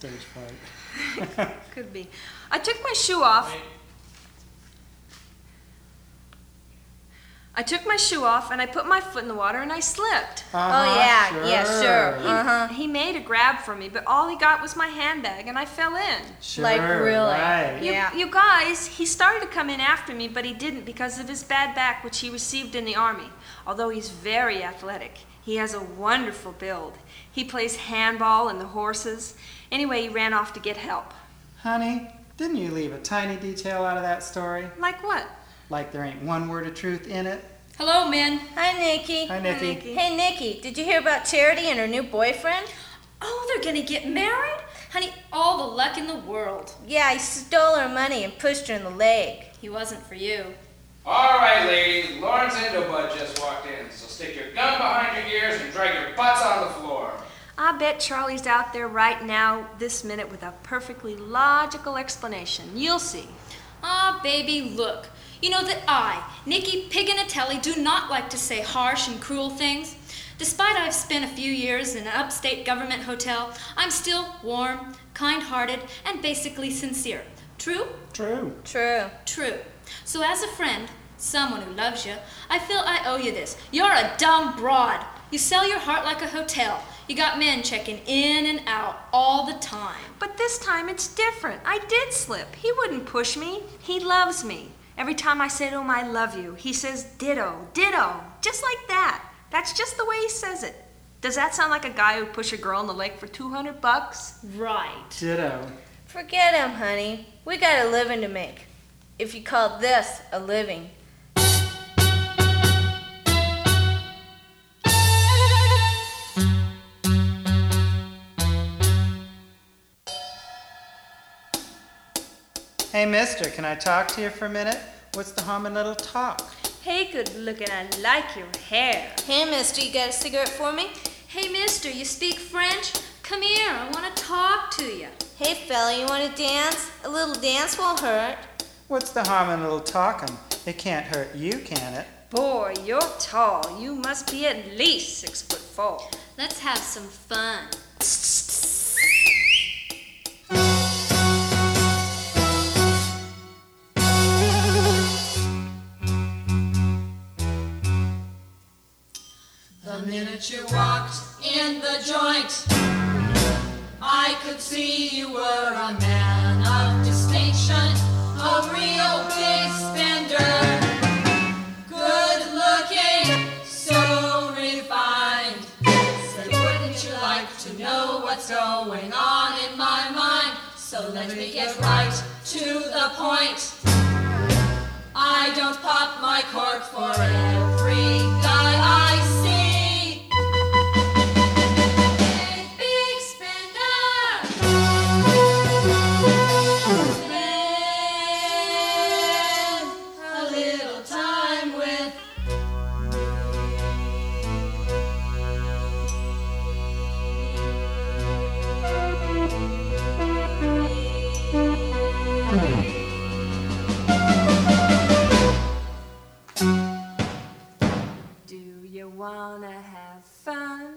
stage fright. Could be. I took my shoe off. And I put my foot in the water and I slipped. Sure. He made a grab for me, but all he got was my handbag and I fell in. Sure, Like, really? Right. You guys, he started to come in after me, but he didn't because of his bad back, which he received in the Army. Although he's very athletic, he has a wonderful build. He plays handball and the horses. Anyway, he ran off to get help. Honey, didn't you leave a tiny detail out of that story? Like what? Like there ain't one word of truth in it? Hello, men. Hi, Nikki. Hi, Nikki. Hey, Nikki, did you hear about Charity and her new boyfriend? Oh, they're gonna get married? Honey, all the luck in the world. Yeah, he stole her money and pushed her in the leg. He wasn't for you. All right, ladies, Lawrence Indobud just walked in, so stick your gun behind your ears and drag your butts on the floor. I bet Charlie's out there right now, this minute, with a perfectly logical explanation. You'll see. Ah, baby, look. You know that I, Nikki Piganatelli, do not like to say harsh and cruel things. Despite I've spent a few years in an upstate government hotel, I'm still warm, kind-hearted, and basically sincere. True? True. True. True. So as a friend, someone who loves you, I feel I owe you this. You're a dumb broad. You sell your heart like a hotel. You got men checking in and out all the time. But this time it's different. I did slip. He wouldn't push me. He loves me. Every time I say to him, I love you, he says, ditto, ditto, just like that. That's just the way he says it. Does that sound like a guy who'd push a girl in the lake for $200? Right. Ditto. Forget him, honey. We got a living to make. If you call this a living. Hey, mister, can I talk to you for a minute? What's the harm in little talk? Hey, good looking, I like your hair. Hey, mister, you got a cigarette for me? Hey, mister, you speak French? Come here, I want to talk to you. Hey, fella, you want to dance? A little dance won't hurt. What's the harm in a little talking? It can't hurt you, can it? Boy, you're tall. You must be at least 6'4". Let's have some fun. The minute you walked in the joint, I could see you were a man of distinction, a real big spender. Good looking, so refined. Said, wouldn't you like to know what's going on in my mind? So let me get right to the point. I don't pop my cork for every guy I see. Big spender. Spend a little time with Do you wanna have fun?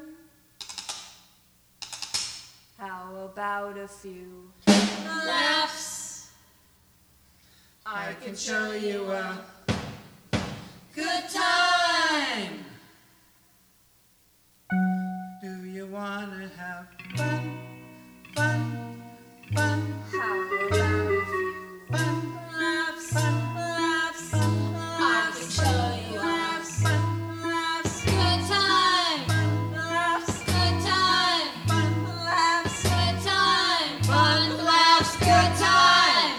How about a few laughs. I can show you a good time. Do you wanna have fun? Fun? Fun? How about a few Fun? Laughs, laughs. I can show you laughs, laughs. Good time. Laughs, good time. Laughs, good time. Fun, laughs, good time.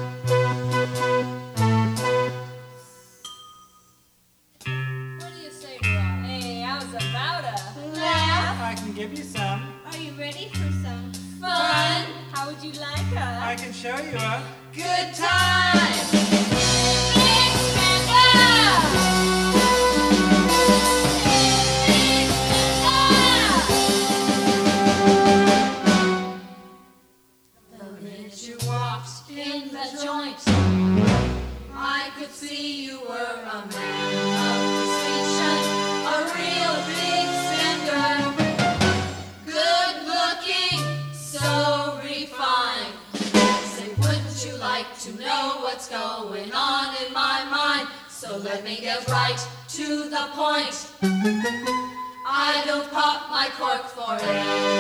What do you say, Rob? Hey, I was about to. Laugh. I can give you some. Are you ready for some Fun. How would you like us? I can show you a Good time. Big spender. Big spender. The minute you walked in the joint, I could see you were a man of distinction, a real big spender. Good looking, so refined. to know what's going on in my mind. So let me get right to the point. I don't pop my cork for it.